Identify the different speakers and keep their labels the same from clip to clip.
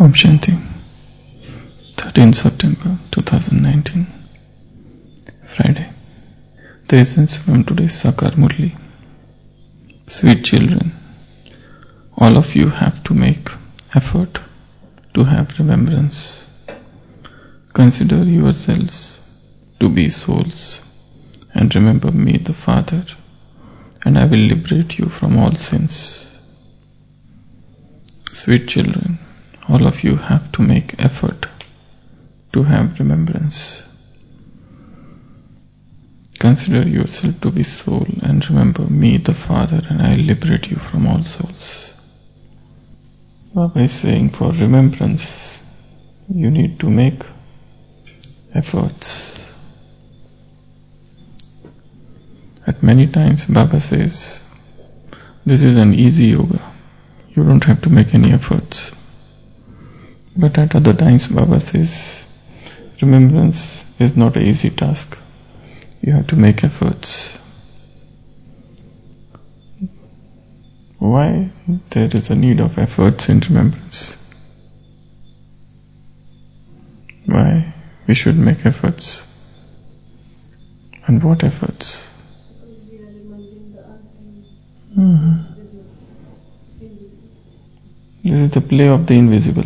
Speaker 1: Om Shanti, 13th September 2019, Friday. The essence from today's Sakar Murli. Sweet children, all of you have to make effort to have remembrance. Consider yourselves to be souls and remember me, the Father, and I will liberate you from all sins. Sweet children, all of you have to make effort to have remembrance. Consider yourself to be soul and remember me, the Father, and I will liberate you from all souls. Baba is saying for remembrance, you need to make efforts. At many times Baba says, this is an easy yoga. You don't have to make any efforts. But at other times Baba says, remembrance is not an easy task. You have to make efforts. Why there is a need of efforts in remembrance? Why we should make efforts? And what efforts?
Speaker 2: Because we are remembering the unseen, visible, invisible.
Speaker 1: This is the play of the invisible.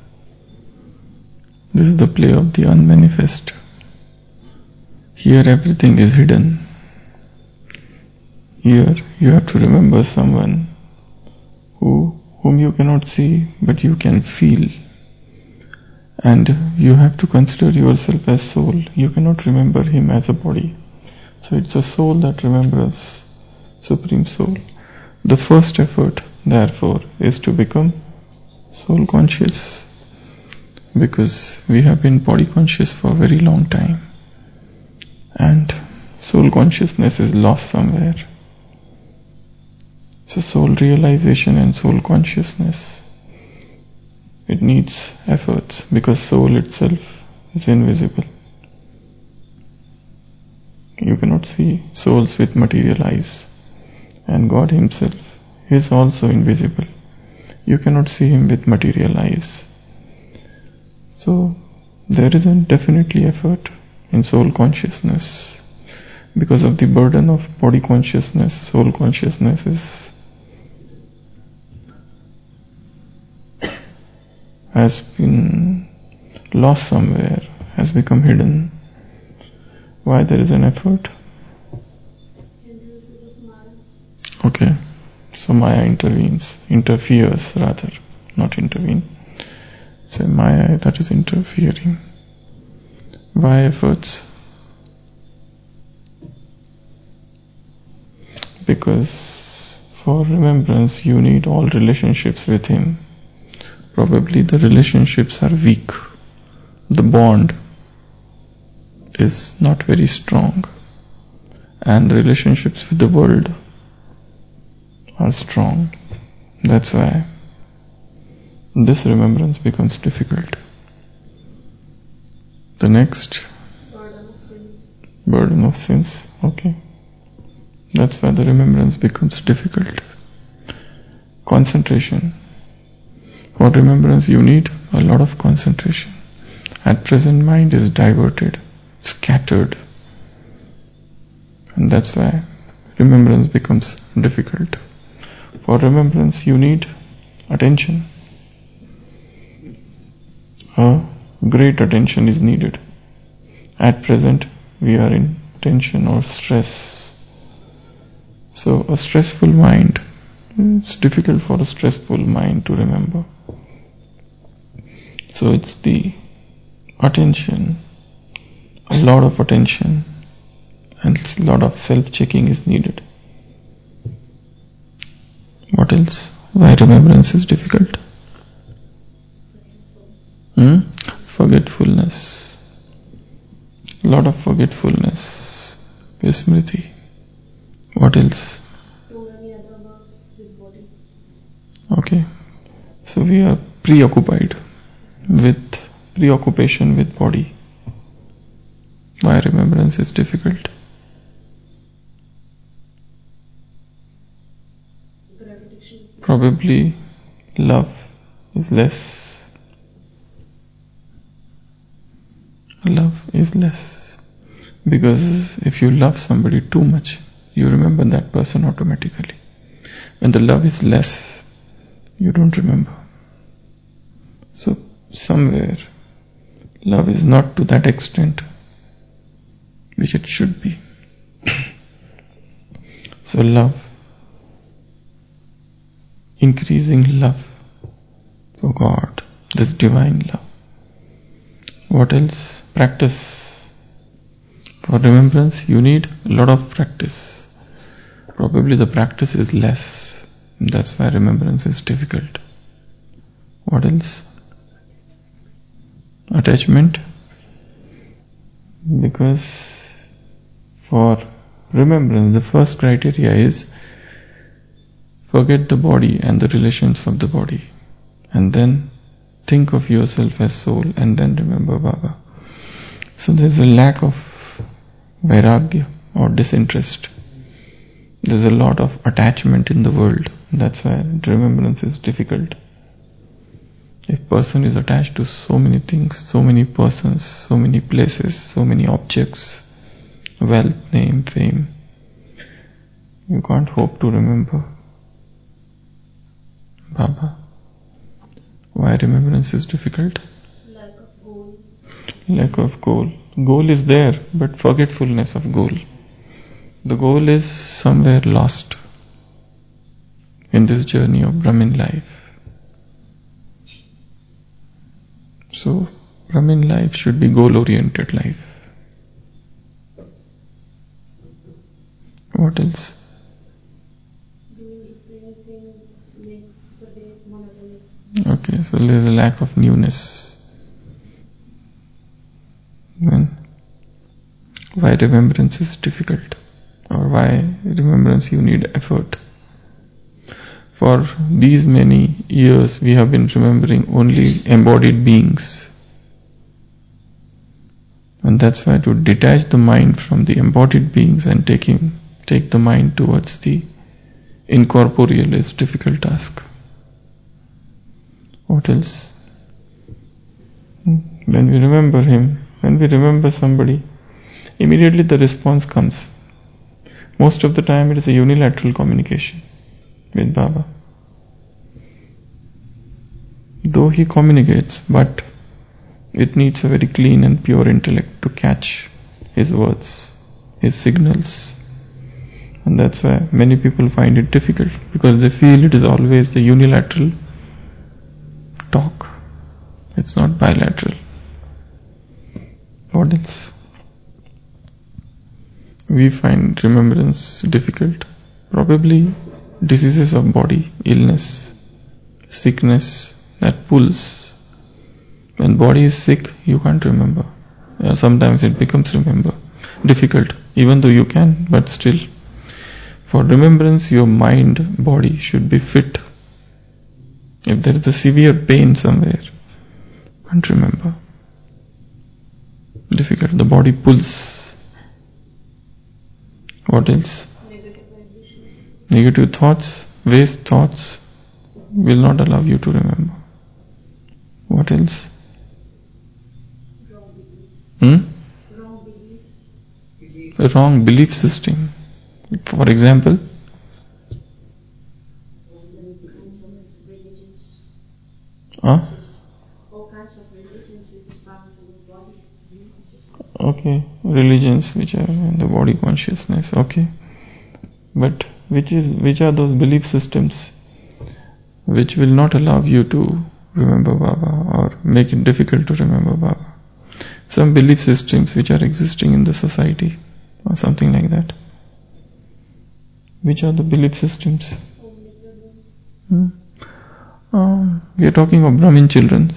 Speaker 1: This is the play of the unmanifest. Here everything is hidden. Here you have to remember someone whom you cannot see but you can feel. And you have to consider yourself as soul. You cannot remember him as a body. So it's a soul that remembers Supreme Soul. The first effort, therefore, is to become soul conscious. Because we have been body conscious for a very long time. And soul consciousness is lost somewhere. So soul realization and soul consciousness, it needs efforts because soul itself is invisible. You cannot see souls with material eyes. And God Himself is also invisible. You cannot see Him with material eyes. So there is definitely effort in soul consciousness. Because of the burden of body consciousness, soul consciousness has been lost somewhere, has become hidden. Why there is an effort?
Speaker 2: Hindrances of Maya.
Speaker 1: Okay, so Maya interferes rather, not intervene. So Maya that is interfering. Why efforts? Because for remembrance you need all relationships with Him. Probably the relationships are weak. The bond is not very strong. And the relationships with the world are strong. That's why this remembrance becomes difficult. The next,
Speaker 2: Burden of sins.
Speaker 1: burden of sins. Okay. That's why the remembrance becomes difficult. Concentration. For remembrance you need a lot of concentration. At present mind is diverted, scattered. And that's why remembrance becomes difficult. For remembrance you need attention. A great attention is needed. At present we are in tension or stress. So a stressful mind, it's difficult for a stressful mind to remember. So it's the attention, a lot of attention, and a lot of self-checking is needed. What else? Why remembrance is difficult? Forgetfulness. A lot of forgetfulness. Vismriti. What else?
Speaker 2: Too many other works with body.
Speaker 1: Okay. So we are preoccupied with preoccupation with body. Why remembrance is difficult?
Speaker 2: Gravitation.
Speaker 1: Probably love is less. love is less. Because if you love somebody too much, you remember that person automatically. When the love is less, you don't remember. So somewhere, love is not to that extent which it should be. So love, increasing love for God, this divine love. What else? Practice. For remembrance, you need a lot of practice. Probably the practice is less. That's why remembrance is difficult. What else? Attachment. Because for remembrance, the first criteria is forget the body and the relations of the body, and then think of yourself as soul, and then remember Baba. So there's a lack of vairagya or disinterest. There's a lot of attachment in the world. That's why remembrance is difficult. If person is attached to so many things, so many persons, so many places, so many objects, wealth, name, fame, you can't hope to remember Baba. Why remembrance is difficult?
Speaker 2: Lack of goal.
Speaker 1: Lack of goal. Goal is there, but forgetfulness of goal. The goal is somewhere lost in this journey of Brahmin life. So, Brahmin life should be goal-oriented life. What else?
Speaker 2: Doing the same thing makes the day monotonous.
Speaker 1: Okay, so there is a lack of newness. Then, why remembrance is difficult? Or why remembrance you need effort? For these many years we have been remembering only embodied beings. And that's why to detach the mind from the embodied beings and take the mind towards the incorporeal is a difficult task. What else? When we remember him, when we remember somebody, immediately the response comes. Most of the time it is a unilateral communication with Baba. Though he communicates, but it needs a very clean and pure intellect to catch his words, his signals. And that's why many people find it difficult, because they feel it is always the unilateral talk. It's not bilateral. What else? We find remembrance difficult. Probably diseases of body, illness, sickness that pulls. When body is sick, you can't remember. Sometimes it becomes difficult, even though you can, but still. For remembrance, your mind, body should be fit. If there is a severe pain somewhere, you can't remember. Difficult. The body pulls. What else?
Speaker 2: Negative vibrations.
Speaker 1: Negative thoughts, waste thoughts will not allow you to remember. What else?
Speaker 2: Wrong belief. Wrong belief.
Speaker 1: A wrong belief system. For example,
Speaker 2: All kinds of religions.
Speaker 1: huh?
Speaker 2: All kinds of religions which are found in the body consciousness.
Speaker 1: Okay, religions which are in the body consciousness. Okay, but which are those belief systems which will not allow you to remember Baba or make it difficult to remember Baba? Some belief systems which are existing in the society or something like that. Which are the belief systems?
Speaker 2: Omnipresence.
Speaker 1: We are talking of Brahmin children.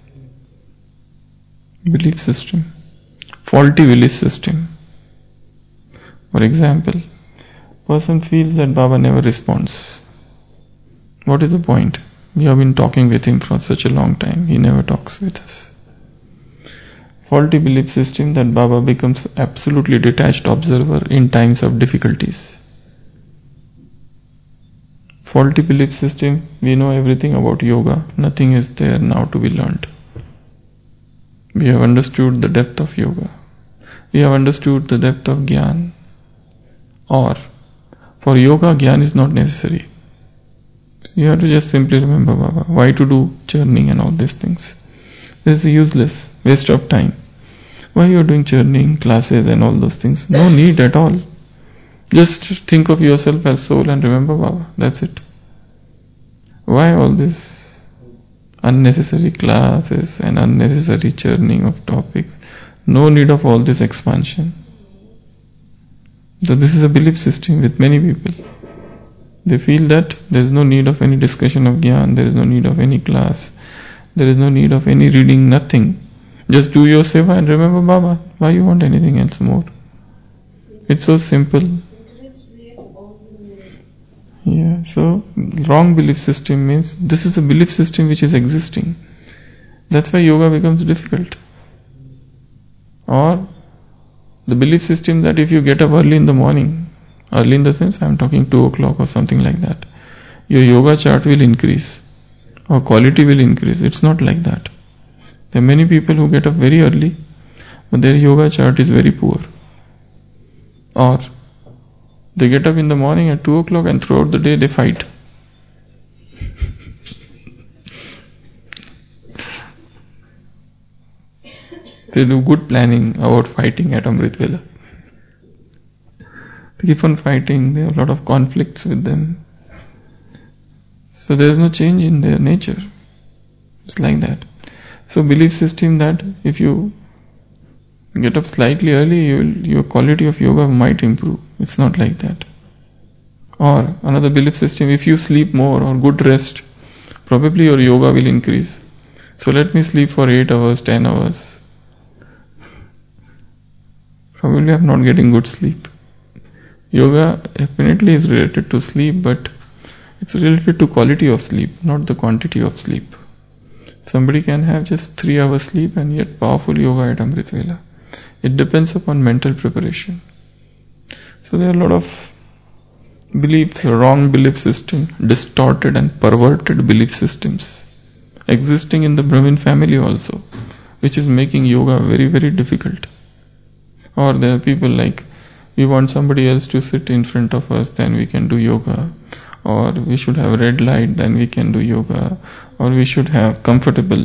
Speaker 1: Belief system. Faulty belief system. For example, person feels that Baba never responds. What is the point? We have been talking with him for such a long time. He never talks with us. Faulty belief system that Baba becomes absolutely detached observer in times of difficulties. Faulty belief system, we know everything about yoga. Nothing is there now to be learnt. We have understood the depth of yoga. We have understood the depth of Gyan. Or, for yoga, Gyan is not necessary. You have to just simply remember Baba. Why to do churning and all these things? This is useless, waste of time. Why you are doing churning, classes and all those things? No need at all. Just think of yourself as soul and remember Baba. That's it. Why all this unnecessary classes and unnecessary churning of topics? No need of all this expansion. So this is a belief system with many people. They feel that there is no need of any discussion of Gyan, there is no need of any class, there is no need of any reading, nothing. Just do your seva and remember Baba. Why you want anything else more? It's so simple.
Speaker 2: Interest creates all the noise.
Speaker 1: Yeah, so wrong belief system means this is a belief system which is existing. That's why yoga becomes difficult. Or the belief system that if you get up early in the morning, early in the sense I am talking 2 o'clock or something like that, your yoga chart will increase or quality will increase. It's not like that. There are many people who get up very early but their yoga chart is very poor. Or they get up in the morning at 2 o'clock and throughout the day they fight. They do good planning about fighting at Amrit Vela. They keep on fighting, there are a lot of conflicts with them. So there is no change in their nature. It's like that. So belief system that if you get up slightly early, your quality of yoga might improve. It's not like that. Or another belief system, if you sleep more or good rest, probably your yoga will increase. So let me sleep for 8 hours, 10 hours. Probably I'm not getting good sleep. Yoga definitely is related to sleep, but it's related to quality of sleep, not the quantity of sleep. Somebody can have just 3 hours sleep and yet powerful yoga at Amrit Vela. It depends upon mental preparation. So there are a lot of beliefs, wrong belief system, distorted and perverted belief systems existing in the Brahmin family also, which is making yoga very, very difficult. Or there are people like, we want somebody else to sit in front of us, then we can do yoga. Or we should have red light, then we can do yoga. Or we should have comfortable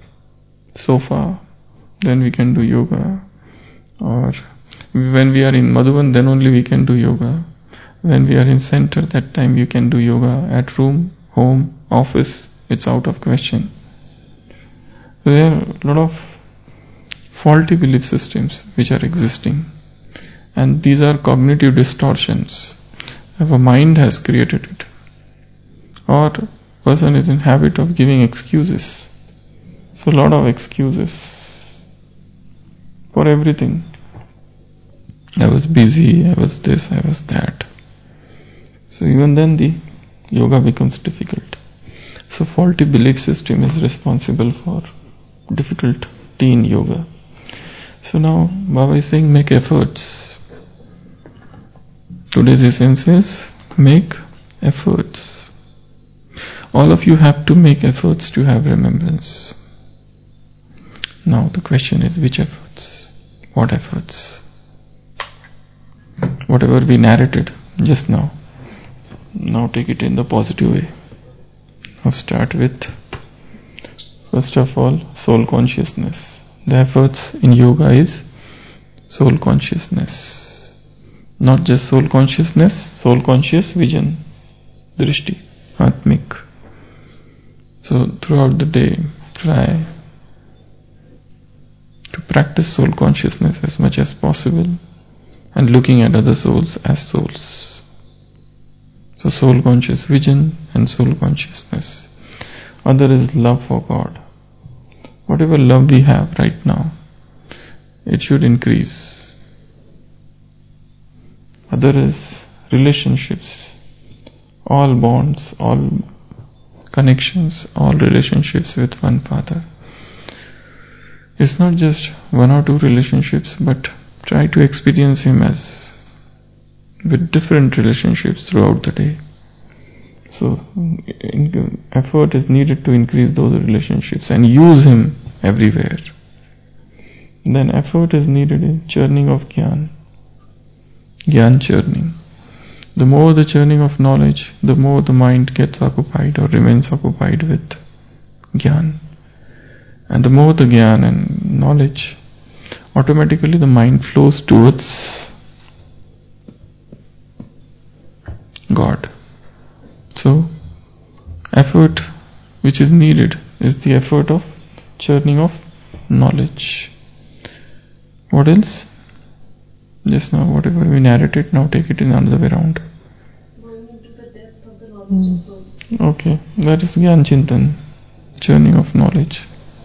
Speaker 1: sofa, then we can do yoga. Or when we are in Madhuban, then only we can do yoga. When we are in center, that time you can do yoga. At room, home, office, it's out of question. There are a lot of faulty belief systems which are existing, and these are cognitive distortions. Our mind has created it, or person is in habit of giving excuses. So a lot of excuses for everything. I was busy, I was this, I was that. So even then the yoga becomes difficult. So faulty belief system is responsible for difficulty in yoga. So now Baba is saying make efforts. Today's essence is make efforts. All of you have to make efforts to have remembrance. Now the question is which efforts? What efforts? Whatever we narrated just now. Now take it in the positive way. Now start with, first of all, soul consciousness. The efforts in yoga is soul consciousness. Not just soul consciousness, soul conscious vision, drishti, atmik. So throughout the day, try to practice soul consciousness as much as possible and looking at other souls as souls. So soul conscious vision and soul consciousness. Other is love for God. Whatever love we have right now, it should increase. Other is relationships. All bonds, all connections, all relationships with one Father. It's not just 1 or 2 relationships, but try to experience Him as with different relationships throughout the day. So effort is needed to increase those relationships and use Him everywhere. then effort is needed in churning of Gyan churning. The more the churning of knowledge, the more the mind gets occupied or remains occupied with Gyan. And the more the Gyan and knowledge, automatically the mind flows towards God. So, effort which is needed is the effort of churning of knowledge. What else? Just now, whatever we narrated, now take it in another way around.
Speaker 2: Going into the depth of the knowledge of soul.
Speaker 1: Okay, that is Gyan Chintan, churning of knowledge.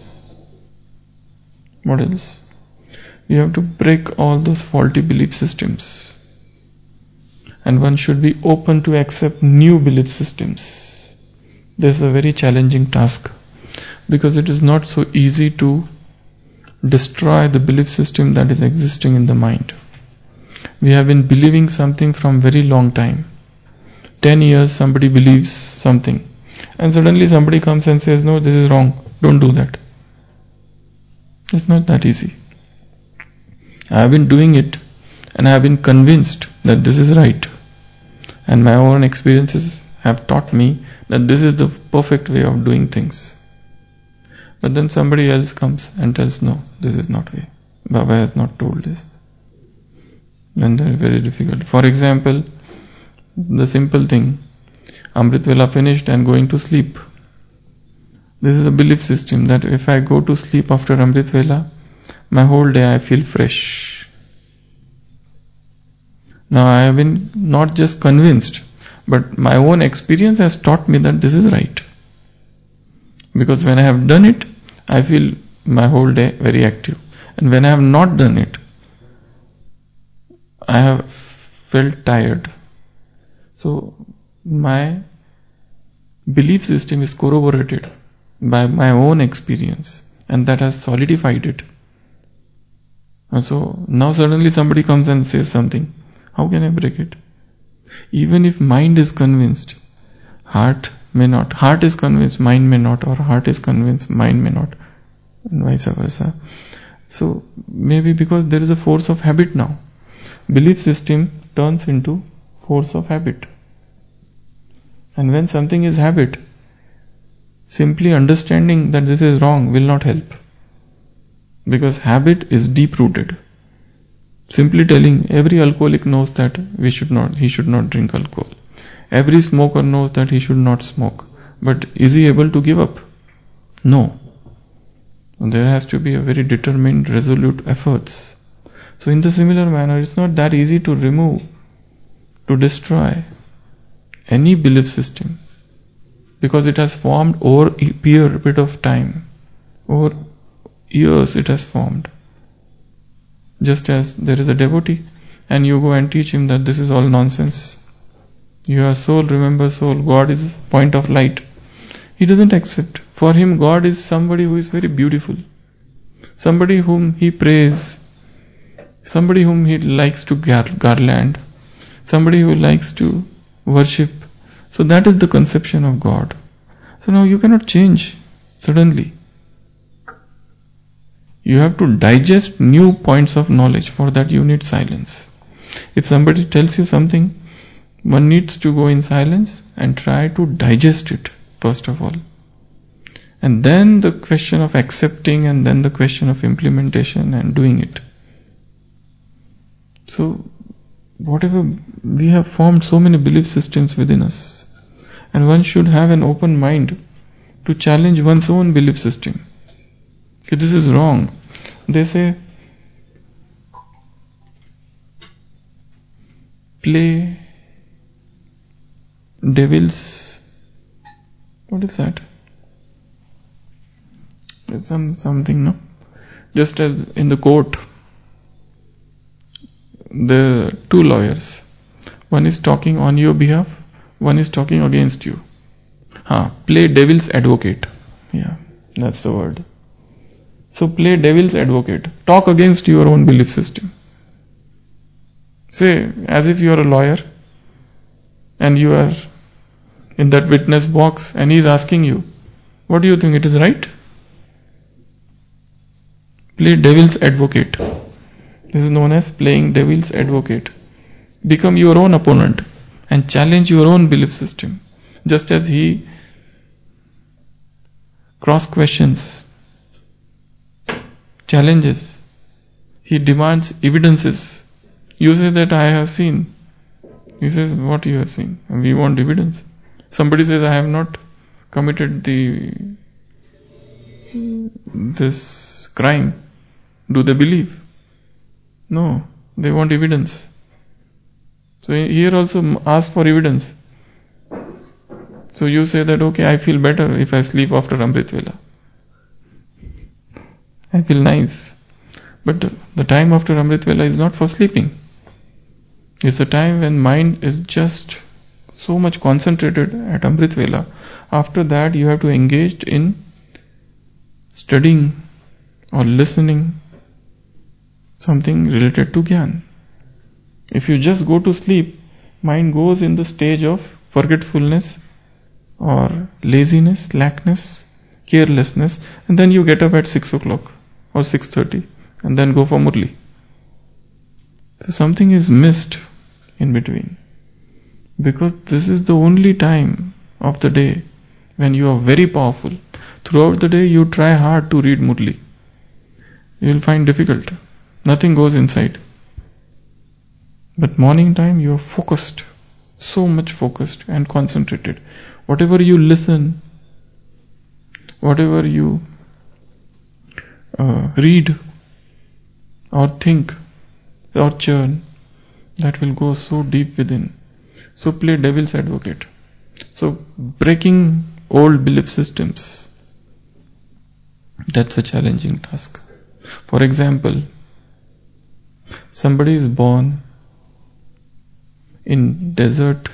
Speaker 1: What else? We have to break all those faulty belief systems. And one should be open to accept new belief systems. This is a very challenging task, because it is not so easy to destroy the belief system that is existing in the mind. We have been believing something from very long time. 10 years somebody believes something, and suddenly somebody comes and says, no, this is wrong, don't do that. It's not that easy. I have been doing it and I have been convinced that this is right, and my own experiences have taught me that this is the perfect way of doing things. But then somebody else comes and tells, no, this is not way. Baba has not told this. Then they are very difficult. For example, the simple thing, Amrit Vela finished and going to sleep. This is a belief system that if I go to sleep after Amrit Vela, my whole day I feel fresh. Now I have been not just convinced, but my own experience has taught me that this is right. Because when I have done it, I feel my whole day very active. And when I have not done it, I have felt tired. So my belief system is corroborated by my own experience, and that has solidified it. And so now suddenly somebody comes and says something. How can I break it? Even if mind is convinced, heart may not. Heart is convinced, mind may not, or heart is convinced, mind may not, and vice versa. So maybe because there is a force of habit now. Belief system turns into force of habit. And when something is habit, simply understanding that this is wrong will not help. Because habit is deep-rooted. Simply telling every alcoholic knows that he should not drink alcohol. Every smoker knows that he should not smoke. But is he able to give up? No. There has to be a very determined, resolute efforts. So in the similar manner, it's not that easy to remove, to destroy any belief system, because it has formed over a period of time. Over years it has formed. Just as there is a devotee and you go and teach him that this is all nonsense. You are soul, remember soul, God is point of light. He doesn't accept. For him God is somebody who is very beautiful, somebody whom he prays, somebody whom he likes to garland, somebody who likes to worship. So that is the conception of God. So now you cannot change suddenly. You have to digest new points of knowledge. For that you need silence. If somebody tells you something, one needs to go in silence and try to digest it first of all. And then the question of accepting, and then the question of implementation and doing it. So whatever, we have formed so many belief systems within us, and one should have an open mind to challenge one's own belief system. Okay, this is wrong. They say, play devil's, what is that? It's something, no? Just as in the court, the two lawyers, one is talking on your behalf, one is talking against you. Play devil's advocate. Yeah, that's the word. So play devil's advocate. Talk against your own belief system. Say, as if you are a lawyer and you are in that witness box and he is asking you, what do you think, it is right? Play devil's advocate. This is known as playing devil's advocate. Become your own opponent and challenge your own belief system. Just as he cross questions, challenges, he demands evidences. You say that I have seen. He says, what you have seen? And we want evidence. Somebody says, I have not committed this crime. Do they believe? No, they want evidence. So here also ask for evidence. So you say that, okay, I feel better if I sleep after Amrit Vela. I feel nice. But the time after Amrit Vela is not for sleeping. It's a time when mind is just so much concentrated at Amrit Vela. After that you have to engage in studying or listening something related to Gyan. If you just go to sleep, mind goes in the stage of forgetfulness or laziness, slackness, carelessness, and then you get up at 6 o'clock or 6:30 and then go for Murli. So something is missed in between, because this is the only time of the day when you are very powerful. Throughout the day you try hard to read Murli. You will find difficult. Nothing goes inside. But morning time you are focused, so much focused and concentrated. Whatever you listen, whatever you read or think or churn, that will go so deep within. So play devil's advocate. So breaking old belief systems, that's a challenging task. For example, somebody is born in desert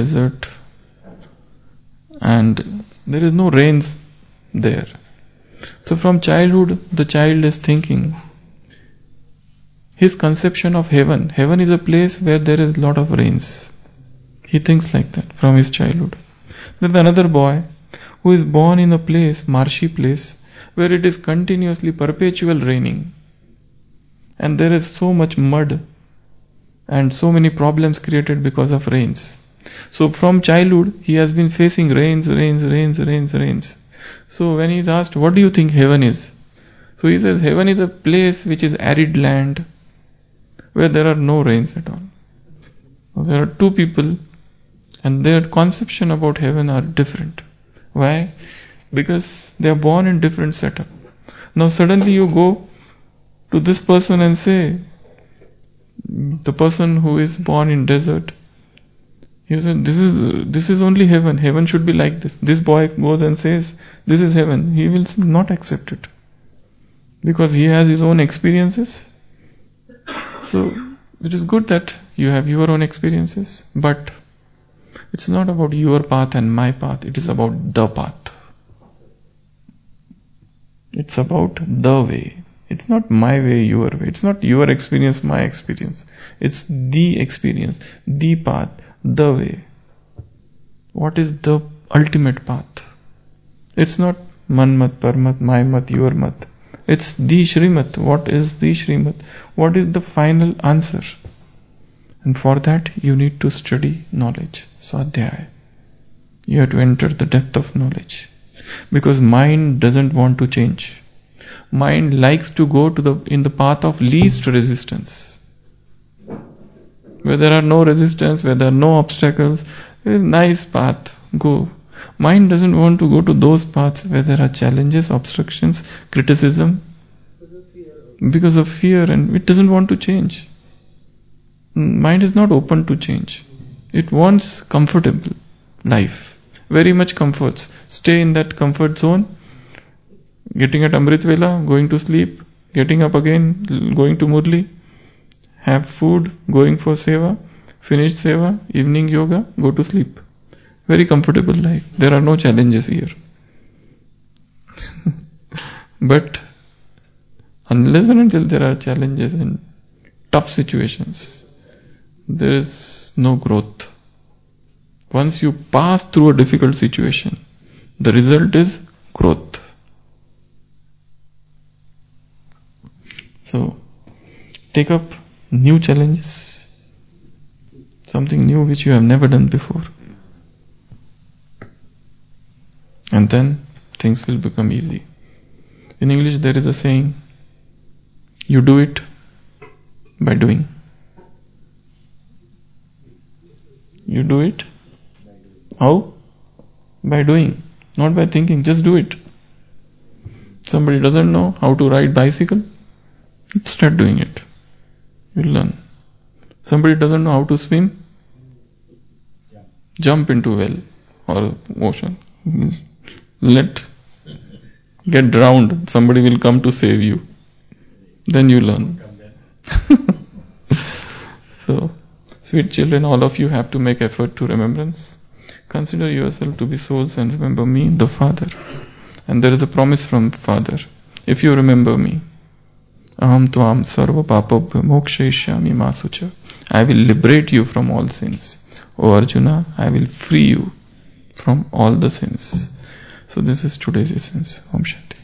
Speaker 1: and there is no rains there. So from childhood the child is thinking, his conception of heaven is a place where there is lot of rains. He thinks like that from his childhood. There is another boy who is born in a place, marshy place, where it is continuously perpetual raining and there is so much mud and so many problems created because of rains. So from childhood he has been facing rains. So when he is asked, what do you think heaven is? So he says, heaven is a place which is arid land where there are no rains at all. So there are two people and their conception about heaven are different. Why? Because they are born in different setup. Now suddenly you go to this person and say, the person who is born in desert, he said, this is only heaven. Heaven should be like this. This boy goes and says, this is heaven. He will not accept it because he has his own experiences. So it is good that you have your own experiences, but it's not about your path and my path. It is about the path. It's about the way. It's not my way, your way. It's not your experience, my experience. It's the experience, the path, the way. What is the ultimate path? It's not manmat, parmat, my mat, your mat. It's the Shrimat. What is the Shrimat? What is the final answer? And for that you need to study knowledge, sadhyaya. You have to enter the depth of knowledge. Because mind doesn't want to change. Mind likes to go in the path of least resistance. Where there are no resistance, where there are no obstacles, there is a nice path, go. Mind doesn't want to go to those paths where there are challenges, obstructions, criticism, because of fear, and it doesn't want to change. Mind is not open to change. It wants comfortable life, very much comforts. Stay in that comfort zone, getting at Amrit Vela, going to sleep, getting up again, going to Murli, have food, going for seva, finish seva, evening yoga, go to sleep. Very comfortable life. There are no challenges here. But unless and until there are challenges and tough situations, there is no growth. Once you pass through a difficult situation, the result is growth. So take up new challenges, something new which you have never done before, and then things will become easy. In English there is a saying, you do it by doing. You do it how? By doing, not by thinking. Just do it. Somebody doesn't know how to ride bicycle, start doing it. You'll learn. Somebody doesn't know how to swim, jump into well or ocean. Get drowned. Somebody will come to save you. Then you learn. So, sweet children, all of you have to make effort to remembrance. Consider yourself to be souls and remember me, the Father. And there is a promise from Father. If you remember me, aham tvam sarva papabhyo mokshayishyami masucha. I will liberate you from all sins. O Arjuna, I will free you from all the sins. So this is today's essence. Om Shanti.